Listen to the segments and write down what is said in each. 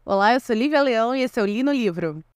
Olá, eu sou Lívia Leão e esse é o Li no Livro.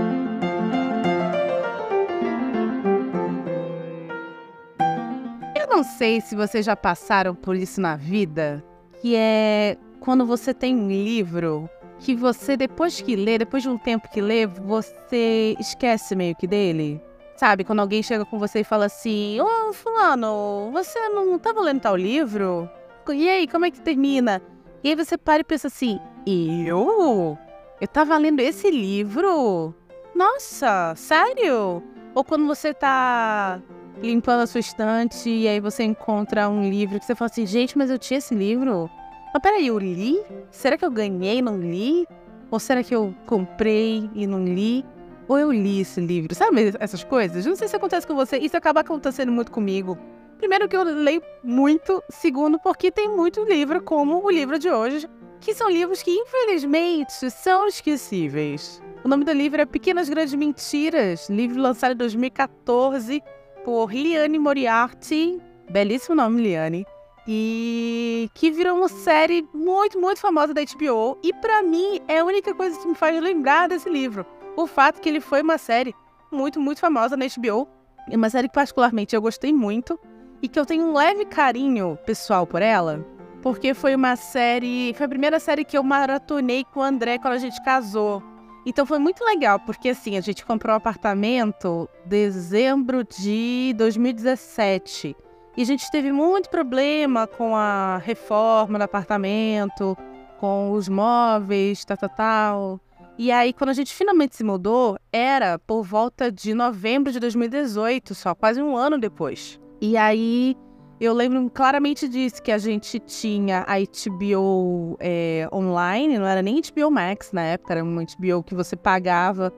Eu não sei se vocês já passaram por isso na vida, que é quando você tem um livro que você, depois de um tempo que lê, você esquece meio que dele. Sabe, quando alguém chega com você e fala assim: Ô, fulano, você não estava lendo tal livro? E aí, como é que termina? E aí você para e pensa assim: Eu? Eu tava lendo esse livro? Nossa, sério? Ou quando você tá limpando a sua estante e aí você encontra um livro que você fala assim: gente, mas eu tinha esse livro? Mas peraí, eu li? Será que eu ganhei e não li? Ou será que eu comprei e não li? Ou eu li esse livro? Sabe essas coisas? Não sei se acontece com você. Isso acaba acontecendo muito comigo. Primeiro que eu leio muito. Segundo, porque tem muito livro, como o livro de hoje, que são livros que, infelizmente, são esquecíveis. O nome do livro é Pequenas Grandes Mentiras, livro lançado em 2014 por Liane Moriarty. Belíssimo nome, Liane. E que virou uma série muito, muito famosa da HBO. E pra mim, é a única coisa que me faz lembrar desse livro. O fato que ele foi uma série muito, muito famosa na HBO. É uma série que particularmente eu gostei muito. E que eu tenho um leve carinho pessoal por ela. Porque foi a primeira série que eu maratonei com o André quando a gente casou. Então foi muito legal, porque assim, a gente comprou um apartamento em dezembro de 2017. E a gente teve muito problema com a reforma do apartamento, com os móveis, tal. E aí, quando a gente finalmente se mudou, era por volta de novembro de 2018, só quase um ano depois. E aí, eu lembro claramente disso, que a gente tinha a HBO online, não era nem HBO Max na época, era uma HBO que você pagava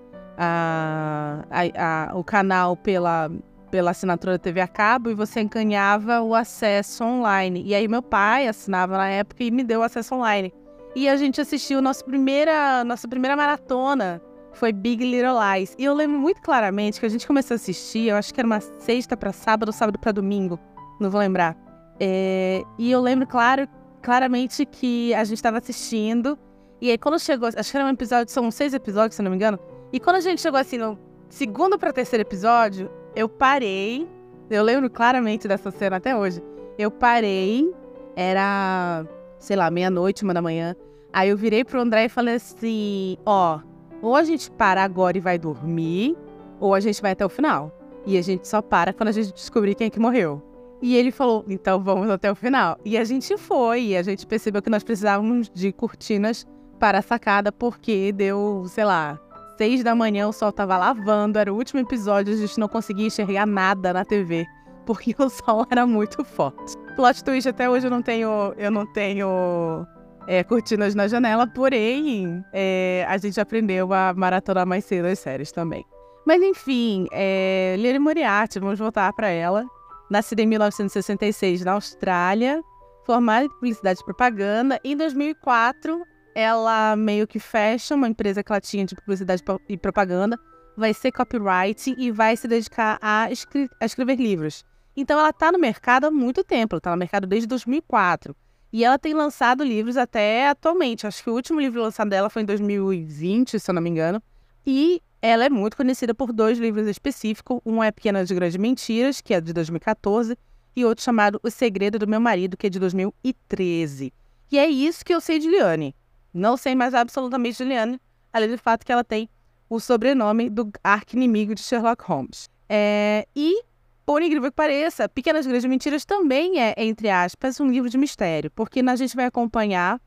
o canal pela assinatura da TV a cabo e você ganhava o acesso online. E aí meu pai assinava na época e me deu o acesso online. E a gente assistiu nossa primeira maratona, foi Big Little Lies. E eu lembro muito claramente que a gente começou a assistir, eu acho que era uma sexta para sábado ou sábado para domingo, não vou lembrar. E eu lembro claramente que a gente estava assistindo, e aí quando chegou, acho que era um episódio, são 6 episódios, se eu não me engano, e quando a gente chegou assim no segundo para terceiro episódio, eu parei, eu lembro claramente dessa cena até hoje, eu parei, era, sei lá, meia-noite, 1h, aí eu virei pro André e falei assim, ou a gente para agora e vai dormir, ou a gente vai até o final. E a gente só para quando a gente descobrir quem é que morreu. E ele falou, então vamos até o final. E a gente foi, e a gente percebeu que nós precisávamos de cortinas para a sacada, porque deu, sei lá, 6h, o sol tava lavando, era o último episódio, a gente não conseguia enxergar nada na TV, porque o sol era muito forte. Plot twist, até hoje eu não tenho cortinas na janela, porém, a gente aprendeu a maratonar mais cedo as séries também. Mas enfim, Liane Moriarty, vamos voltar para ela. Nascida em 1966 na Austrália, formada em publicidade e propaganda. Em 2004, ela meio que fecha uma empresa que ela tinha de publicidade e propaganda, vai ser copywriting e vai se dedicar a escrever livros. Então ela está no mercado há muito tempo, ela está no mercado desde 2004. E ela tem lançado livros até atualmente. Acho que o último livro lançado dela foi em 2020, se eu não me engano. E ela é muito conhecida por 2 livros específicos. Um é Pequenas Grandes Mentiras, que é de 2014, e outro chamado O Segredo do Meu Marido, que é de 2013. E é isso que eu sei de Liane. Não sei mais absolutamente de Liane, além do fato que ela tem o sobrenome do arqui-inimigo de Sherlock Holmes. E, por incrível que pareça, Pequenas Grandes Mentiras também é, entre aspas, um livro de mistério, porque a gente vai acompanhar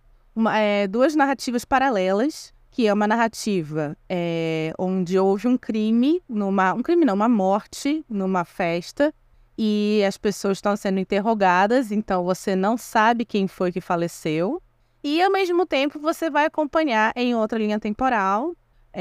2 narrativas paralelas, que é uma narrativa onde houve um crime, uma morte numa festa, e as pessoas estão sendo interrogadas, então você não sabe quem foi que faleceu, e ao mesmo tempo você vai acompanhar em outra linha temporal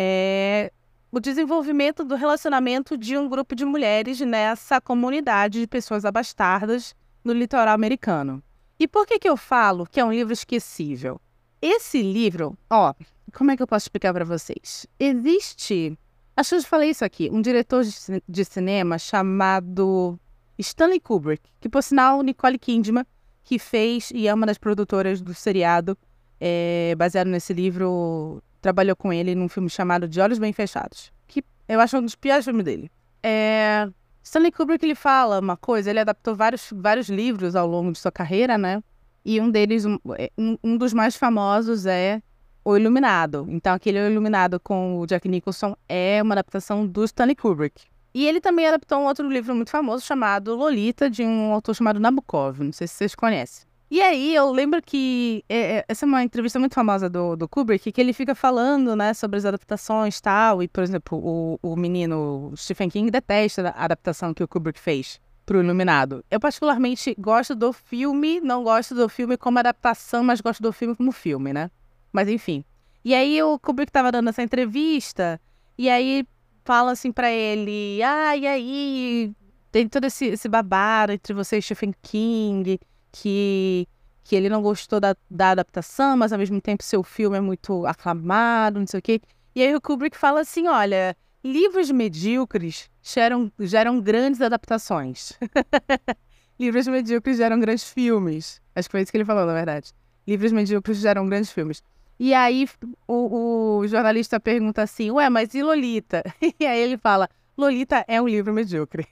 o desenvolvimento do relacionamento de um grupo de mulheres nessa comunidade de pessoas abastardas no litoral americano. E por que eu falo que é um livro esquecível? Esse livro, como é que eu posso explicar para vocês? Existe, acho que eu já falei isso aqui, um diretor de cinema chamado Stanley Kubrick, que por sinal Nicole Kidman, que fez e é uma das produtoras do seriado baseado nesse livro trabalhou com ele num filme chamado De Olhos Bem Fechados, que eu acho um dos piores filmes dele. Stanley Kubrick, ele fala uma coisa, ele adaptou vários livros ao longo de sua carreira, né? E um deles, um dos mais famosos é O Iluminado. Então, aquele O Iluminado com o Jack Nicholson é uma adaptação do Stanley Kubrick. E ele também adaptou um outro livro muito famoso chamado Lolita, de um autor chamado Nabokov. Não sei se vocês conhecem. E aí, eu lembro que essa é uma entrevista muito famosa do Kubrick, que ele fica falando, né, sobre as adaptações e tal. E, por exemplo, o menino Stephen King detesta a adaptação que o Kubrick fez pro Iluminado. Eu particularmente gosto do filme, não gosto do filme como adaptação, mas gosto do filme como filme, né? Mas enfim. E aí o Kubrick tava dando essa entrevista, e aí fala assim pra ele, e aí tem todo esse babado entre você e Stephen King, que ele não gostou da adaptação, mas ao mesmo tempo seu filme é muito aclamado, não sei o quê. E aí o Kubrick fala assim, olha, livros medíocres geram grandes adaptações. Livros medíocres geram grandes filmes. Acho que foi isso que ele falou, na verdade. Livros medíocres geram grandes filmes. E aí o jornalista pergunta assim, ué, mas e Lolita? E aí ele fala, Lolita é um livro medíocre.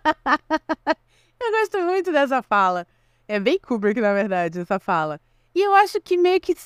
Eu gosto muito dessa fala. É bem Kubrick, na verdade, essa fala. E eu acho que meio que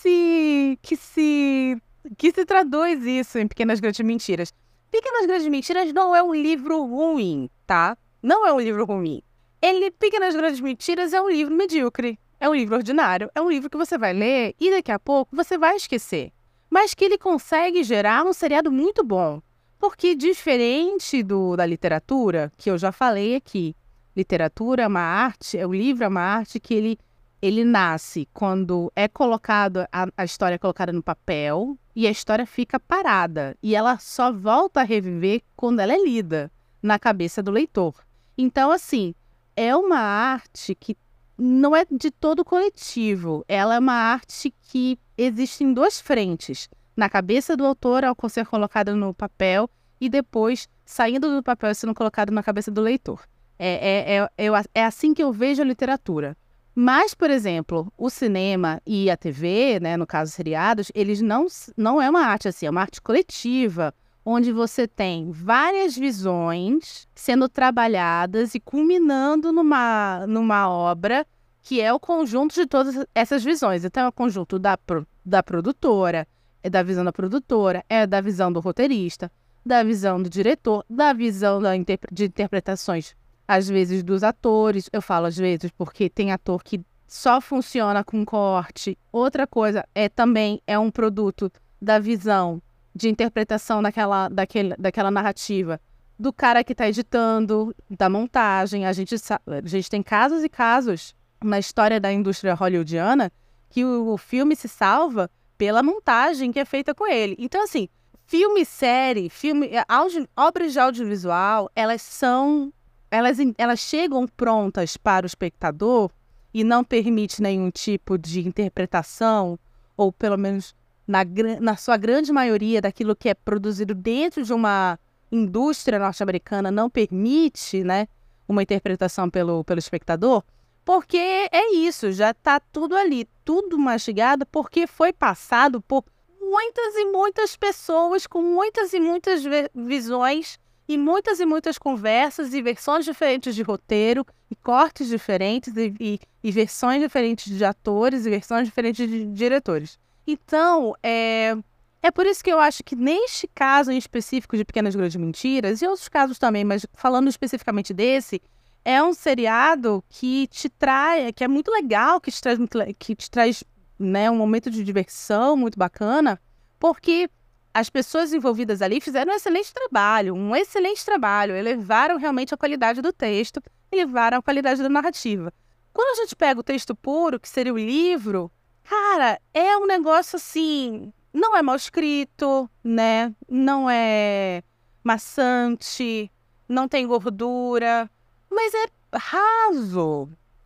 se traduz isso em Pequenas Grandes Mentiras. Pequenas Grandes Mentiras não é um livro ruim, tá? Não é um livro ruim. Pequenas Grandes Mentiras é um livro medíocre. É um livro ordinário. É um livro que você vai ler e daqui a pouco você vai esquecer. Mas que ele consegue gerar um seriado muito bom. Porque diferente da literatura, que eu já falei aqui, literatura é uma arte, o livro é uma arte que ele nasce quando é colocado, a história é colocada no papel e a história fica parada. E ela só volta a reviver quando ela é lida na cabeça do leitor. Então, assim, é uma arte que não é de todo coletivo. Ela é uma arte que existe em duas frentes. Na cabeça do autor, ao ser colocada no papel, e depois, saindo do papel e sendo colocado na cabeça do leitor. É assim que eu vejo a literatura. Mas, por exemplo, o cinema e a TV, né, no caso seriados, eles não é uma arte assim, é uma arte coletiva, onde você tem várias visões sendo trabalhadas e culminando numa obra que é o conjunto de todas essas visões. Então, é o conjunto da produtora, é da visão da produtora, é da visão do roteirista, da visão do diretor, da visão de interpretações, às vezes, dos atores. Eu falo às vezes porque tem ator que só funciona com corte. Outra coisa também é um produto da visão de interpretação daquela narrativa do cara que está editando, da montagem. A gente tem casos e casos na história da indústria hollywoodiana que o filme se salva pela montagem que é feita com ele. Então, assim, filme, série, obras de audiovisual, elas chegam prontas para o espectador e não permite nenhum tipo de interpretação, ou pelo menos na sua grande maioria daquilo que é produzido dentro de uma indústria norte-americana não permite, né, uma interpretação pelo espectador, porque é isso, já está tudo ali, tudo mastigado, porque foi passado por muitas e muitas pessoas com muitas e muitas visões e muitas conversas e versões diferentes de roteiro e cortes diferentes e versões diferentes de atores e versões diferentes de diretores. Então, é por isso que eu acho que neste caso em específico de Pequenas Grandes Mentiras, e outros casos também, mas falando especificamente desse, é um seriado que é muito legal, que te traz, né, um momento de diversão muito bacana, porque as pessoas envolvidas ali fizeram um excelente trabalho, elevaram realmente a qualidade do texto, elevaram a qualidade da narrativa. Quando a gente pega o texto puro, que seria o livro, cara, é um negócio assim, não é mal escrito, né? Não é maçante, não tem gordura, mas é raso,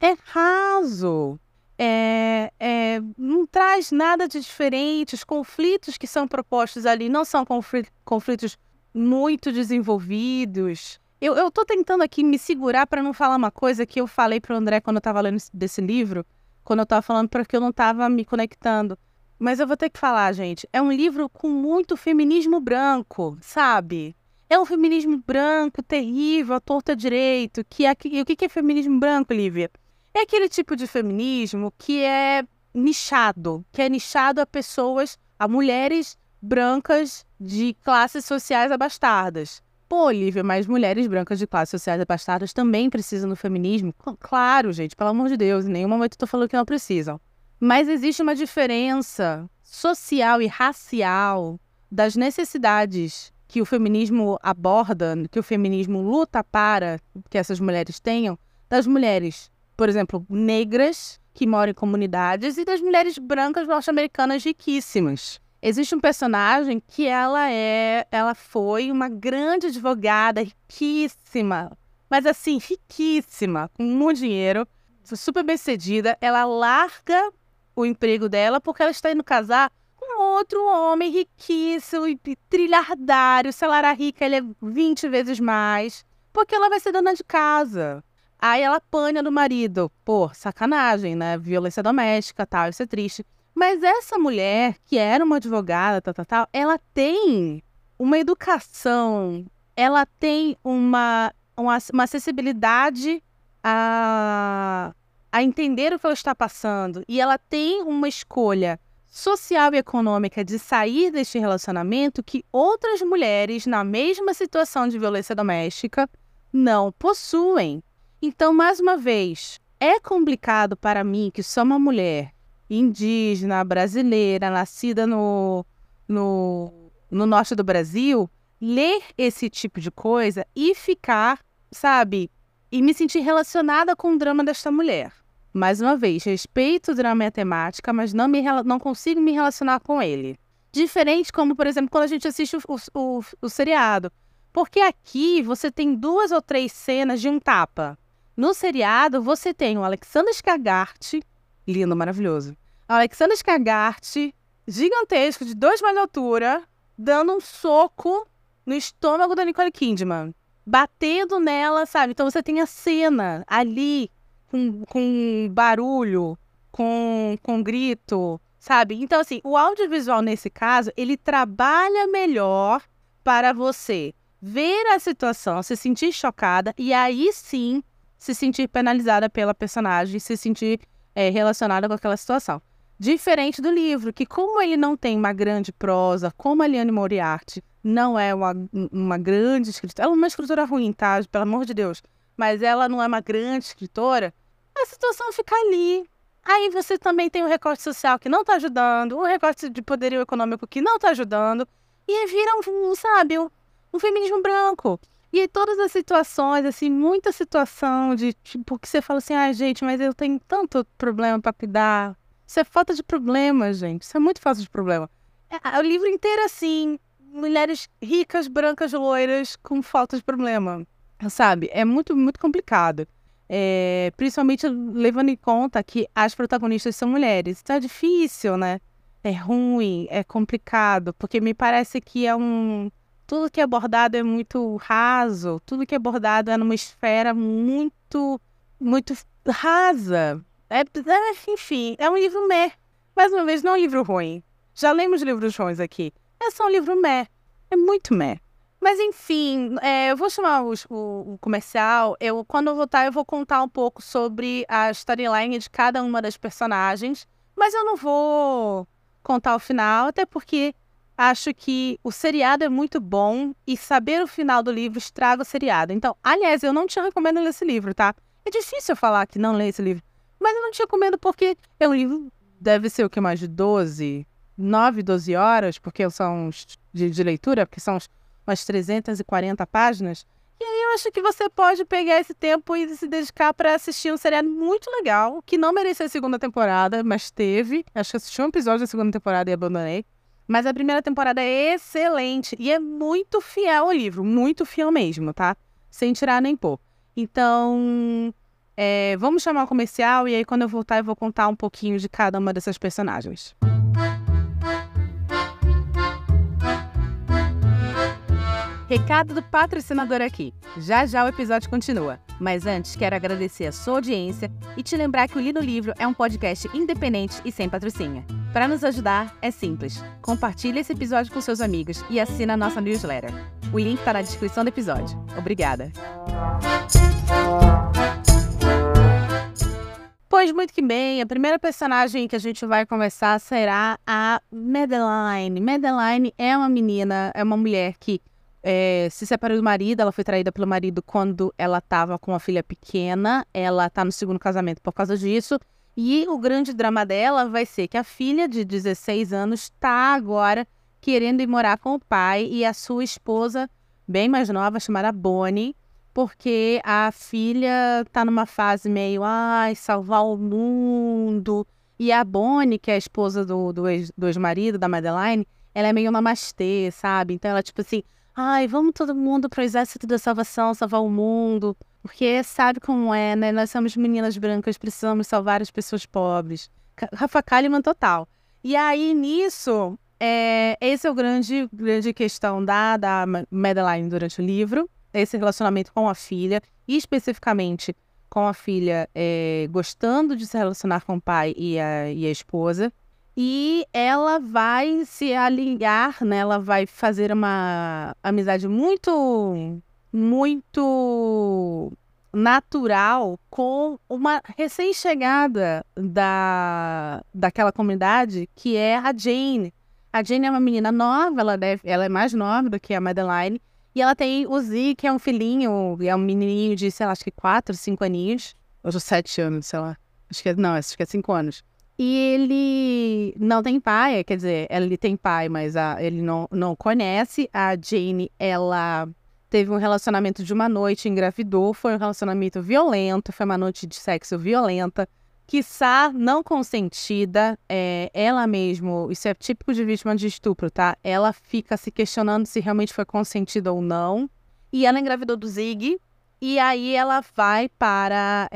não traz nada de diferente. Os conflitos que são propostos ali não são conflitos muito desenvolvidos. Eu tô tentando aqui me segurar para não falar uma coisa que eu falei pro André quando eu tava lendo desse livro, quando eu tava falando porque eu não tava me conectando. Mas eu vou ter que falar, gente, é um livro com muito feminismo branco, sabe? É um feminismo branco terrível, à torta direito. E o que é feminismo branco, Lívia? É aquele tipo de feminismo que é nichado a pessoas, a mulheres brancas de classes sociais abastadas. Pô, Lívia, mas mulheres brancas de classes sociais abastadas também precisam do feminismo? Claro, gente, pelo amor de Deus, em nenhum momento eu tô falando que não precisam. Mas existe uma diferença social e racial das necessidades que o feminismo aborda, que o feminismo luta para que essas mulheres tenham, das mulheres, por exemplo, negras que moram em comunidades e das mulheres brancas norte-americanas riquíssimas. Existe um personagem que ela foi uma grande advogada, riquíssima, mas assim, riquíssima, com muito dinheiro, super bem-sucedida. Ela larga o emprego dela porque ela está indo casar com outro homem riquíssimo e trilhardário. Se ela era rica, ele é 20 vezes mais, porque ela vai ser dona de casa. Aí ela apanha do marido. Pô, sacanagem, né? Violência doméstica, tal, isso é triste. Mas essa mulher, que era uma advogada, tal, ela tem uma educação, ela tem uma acessibilidade a entender o que ela está passando. E ela tem uma escolha social e econômica de sair deste relacionamento que outras mulheres na mesma situação de violência doméstica não possuem. Então, mais uma vez, é complicado para mim, que sou uma mulher indígena, brasileira, nascida no norte do Brasil, ler esse tipo de coisa e ficar, sabe, e me sentir relacionada com o drama desta mulher. Mais uma vez, respeito o drama e a temática, mas não consigo me relacionar com ele. Diferente como, por exemplo, quando a gente assiste o seriado. Porque aqui você tem 2 ou 3 cenas de um tapa. No seriado, você tem o Alexander Skarsgård, lindo, maravilhoso. O Alexander Skarsgård, gigantesco, de 2 metros de altura, dando um soco no estômago da Nicole Kidman. Batendo nela, sabe? Então você tem a cena ali, com barulho, com grito, sabe? Então, assim, o audiovisual, nesse caso, ele trabalha melhor para você ver a situação, se sentir chocada e aí sim se sentir penalizada pela personagem, se sentir relacionada com aquela situação. Diferente do livro, que como ele não tem uma grande prosa, como a Liane Moriarty não é uma grande escritora, ela é uma escritora ruim, tá? Pelo amor de Deus. Mas ela não é uma grande escritora, a situação fica ali. Aí você também tem o recorte social que não tá ajudando, o recorte de poderio econômico que não tá ajudando, e aí vira um feminismo branco. E aí todas as situações, assim, muita situação de, tipo, que você fala assim, gente, mas eu tenho tanto problema pra cuidar. Isso é falta de problema, gente. Isso é muito falta de problema. O livro inteiro, assim, mulheres ricas, brancas, loiras, com falta de problema, sabe? É muito, muito complicado. Principalmente levando em conta que as protagonistas são mulheres. Então é difícil, né? É ruim, é complicado, porque me parece que tudo que é abordado é muito raso, tudo que é abordado é numa esfera muito, muito rasa. Enfim, é um livro meh. Mais uma vez, não é um livro ruim. Já lemos livros ruins aqui. É só um livro meh. É muito meh. Mas, enfim, eu vou chamar o comercial. Quando eu voltar, eu vou contar um pouco sobre a storyline de cada uma das personagens. Mas eu não vou contar o final, até porque acho que o seriado é muito bom e saber o final do livro estraga o seriado. Então, aliás, eu não te recomendo ler esse livro, tá? É difícil eu falar que não lê esse livro. Mas eu não te recomendo porque é um livro, deve ser o que mais de 9, 12 horas, porque são de leitura, porque são umas 340 páginas. E aí eu acho que você pode pegar esse tempo e se dedicar para assistir um seriado muito legal, que não merecia a segunda temporada, mas teve. Acho que assisti um episódio da segunda temporada e abandonei. Mas a primeira temporada é excelente e é muito fiel ao livro, muito fiel mesmo, tá? Sem tirar nem pôr. Então, vamos chamar o comercial e aí quando eu voltar eu vou contar um pouquinho de cada uma dessas personagens. Recado do patrocinador aqui. Já já o episódio continua. Mas antes, quero agradecer a sua audiência e te lembrar que o Li no Livro é um podcast independente e sem patrocínio. Para nos ajudar, é simples. Compartilhe esse episódio com seus amigos e assina a nossa newsletter. O link está na descrição do episódio. Obrigada! Pois muito que bem, a primeira personagem que a gente vai conversar será a Madeline. Madeline é uma menina, é uma mulher que se separou do marido. Ela foi traída pelo marido quando ela estava com uma filha pequena. Ela está no segundo casamento por causa disso. E o grande drama dela vai ser que a filha de 16 anos está agora querendo ir morar com o pai e a sua esposa, bem mais nova, chamada Bonnie, porque a filha está numa fase meio, salvar o mundo. E a Bonnie, que é a esposa do ex-marido, da Madeline, ela é meio namastê, sabe? Então ela tipo assim, vamos todo mundo pro exército da salvação, salvar o mundo. Porque sabe como é, né? Nós somos meninas brancas, precisamos salvar as pessoas pobres. Rafa Kalimann total. E aí, nisso, esse é o grande questão da Madeline durante o livro. Esse relacionamento com a filha, e especificamente com a filha gostando de se relacionar com o pai e a esposa. E ela vai se alinhar, né? Ela vai fazer uma amizade muito natural com uma recém-chegada daquela comunidade, que é a Jane. A Jane é uma menina nova, ela é mais nova do que a Madeline, e ela tem o Z, que é um filhinho, é um menininho de, sei lá, acho que 4, 5 aninhos, ou 7 anos, sei lá, acho que é 5 anos. E ele não tem pai, quer dizer, ele tem pai, mas ele não conhece. A Jane, ela teve um relacionamento de uma noite, engravidou, foi um relacionamento violento, foi uma noite de sexo violenta, quiçá não consentida. Ela mesmo, isso é típico de vítima de estupro, tá? Ela fica se questionando se realmente foi consentida ou não. E ela engravidou do Zig, e aí ela vai para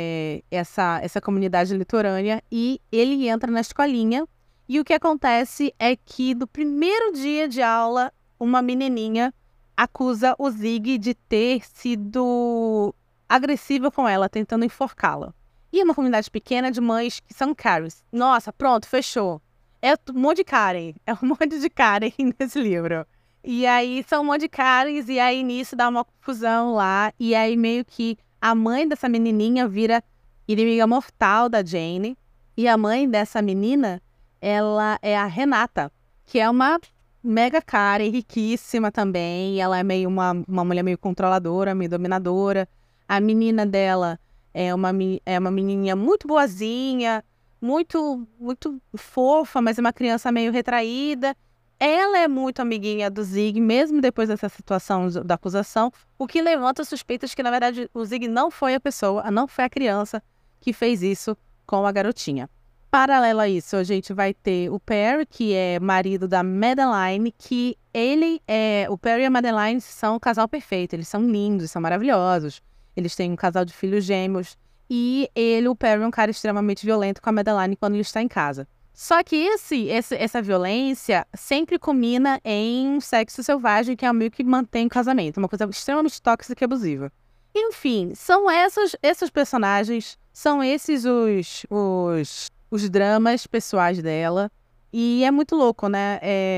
essa comunidade litorânea e ele entra na escolinha. E o que acontece é que no primeiro dia de aula, uma menininha acusa o Zig de ter sido agressiva com ela, tentando enforcá-la. E é uma comunidade pequena de mães que são Karens. Nossa, pronto, fechou. É um monte de Karen. É um monte de Karen nesse livro. E aí são um monte de Karens, e aí nisso dá uma confusão lá. E aí meio que a mãe dessa menininha vira inimiga mortal da Jane. E a mãe dessa menina, ela é a Renata, que é uma mega Karen, riquíssima também. Ela é meio uma mulher meio controladora, meio dominadora. A menina dela é uma menininha muito boazinha, muito, muito fofa, mas é uma criança meio retraída. Ela é muito amiguinha do Zig, mesmo depois dessa situação da acusação, o que levanta suspeitas que, na verdade, o Zig não foi a pessoa, não foi a criança que fez isso com a garotinha. Paralelo a isso, a gente vai ter o Perry, que é marido da Madeline, que o Perry e a Madeline são um casal perfeito, eles são lindos, são maravilhosos. Eles têm um casal de filhos gêmeos, e o Perry é um cara extremamente violento com a Madeline quando ele está em casa. Só que essa violência sempre culmina em sexo selvagem, que é o meio que mantém o casamento. Uma coisa extremamente tóxica e abusiva. Enfim, são esses personagens, são esses os dramas pessoais dela. E é muito louco, né?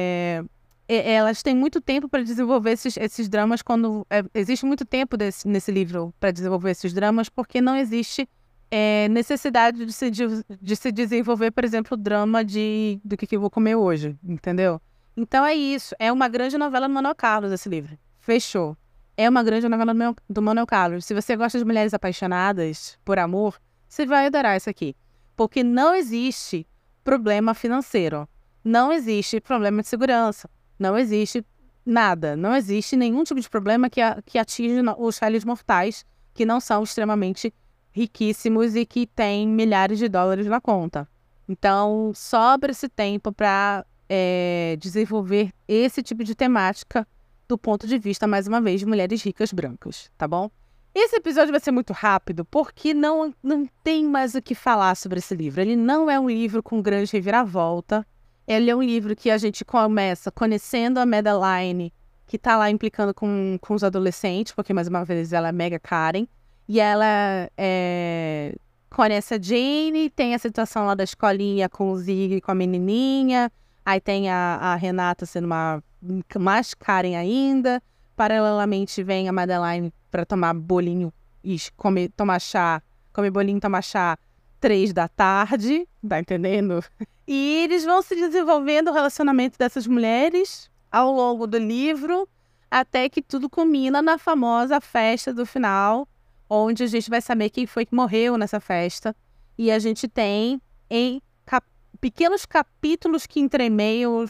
Elas têm muito tempo para desenvolver esses dramas existe muito tempo nesse livro para desenvolver esses dramas, porque não existe necessidade de se desenvolver, por exemplo, o drama do que eu vou comer hoje, entendeu? Então é isso, é uma grande novela do Manuel Carlos esse livro. Fechou. É uma grande novela do Manuel Carlos. Se você gosta de mulheres apaixonadas por amor, você vai adorar isso aqui. Porque não existe problema financeiro, não existe problema de segurança, não existe nada, não existe nenhum tipo de problema que atinge os réis mortais, que não são extremamente riquíssimos e que têm milhares de dólares na conta. Então, sobra esse tempo para desenvolver esse tipo de temática do ponto de vista, mais uma vez, de mulheres ricas brancas, tá bom? Esse episódio vai ser muito rápido, porque não tem mais o que falar sobre esse livro. Ele não é um livro com grande reviravolta. Ele é um livro que a gente começa conhecendo a Madeline, que tá lá implicando com os adolescentes, porque, mais uma vez, ela é mega Karen. E ela conhece a Jane, tem a situação lá da escolinha com o Zig e com a menininha, aí tem a Renata sendo mais Karen ainda, paralelamente vem a Madeline para tomar bolinho e comer bolinho, tomar chá 3 da tarde, tá entendendo? E eles vão se desenvolvendo o relacionamento dessas mulheres ao longo do livro, até que tudo culmina na famosa festa do final, onde a gente vai saber quem foi que morreu nessa festa. E a gente tem em pequenos capítulos que entremeiam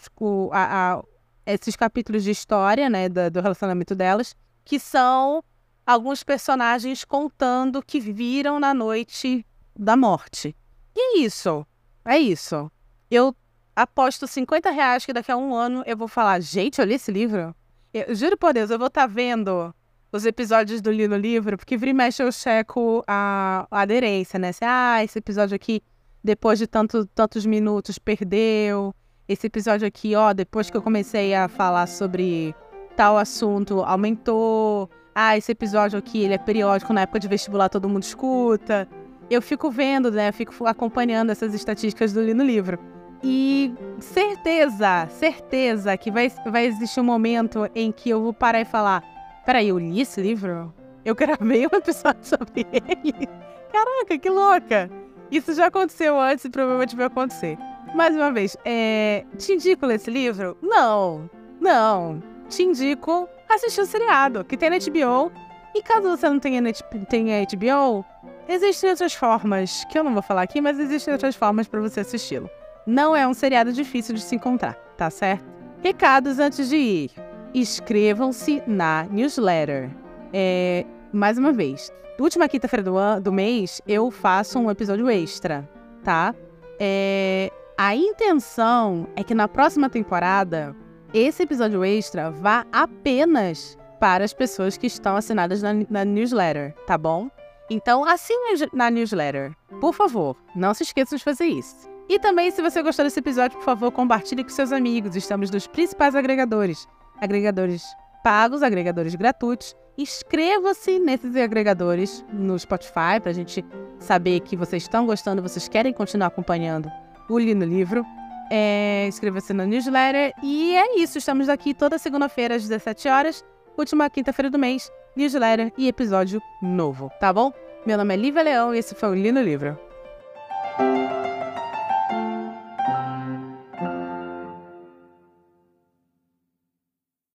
esses capítulos de história, né, do relacionamento delas, que são alguns personagens contando o que viram na noite da morte. E é isso. É isso. Eu aposto R$50 que daqui a 1 ano eu vou falar, gente, eu li esse livro? Eu juro por Deus, eu vou estar vendo os episódios do Li no Livro, porque vira e mexe eu checo a aderência, né? Esse episódio aqui, depois de tantos minutos, perdeu. Esse episódio aqui, depois que eu comecei a falar sobre tal assunto, aumentou. Esse episódio aqui, ele é periódico, na época de vestibular todo mundo escuta. Eu fico vendo, né? Fico acompanhando essas estatísticas do Li no Livro. E certeza que vai existir um momento em que eu vou parar e falar, peraí, eu li esse livro? Eu gravei um episódio sobre ele? Caraca, que louca! Isso já aconteceu antes e provavelmente vai acontecer. Mais uma vez, te indico ler esse livro? Não. Te indico assistir o seriado, que tem na HBO. E caso você não tenha HBO, existem outras formas, que eu não vou falar aqui, mas existem outras formas para você assisti-lo. Não é um seriado difícil de se encontrar, tá certo? Recados antes de ir. Inscrevam-se na newsletter. Mais uma vez, última quinta-feira do mês, eu faço um episódio extra, tá? A intenção é que na próxima temporada, esse episódio extra vá apenas para as pessoas que estão assinadas na newsletter, tá bom? Então, assine na newsletter. Por favor, não se esqueçam de fazer isso. E também, se você gostou desse episódio, por favor, compartilhe com seus amigos. Estamos nos principais agregadores. Agregadores pagos, agregadores gratuitos. Inscreva-se nesses agregadores no Spotify, para a gente saber que vocês estão gostando, vocês querem continuar acompanhando o Li no Livro. Inscreva-se na newsletter. E é isso, estamos aqui toda segunda-feira às 17 horas. Última quinta-feira do mês, newsletter e episódio novo, tá bom? Meu nome é Lívia Leão e esse foi o Li no Livro.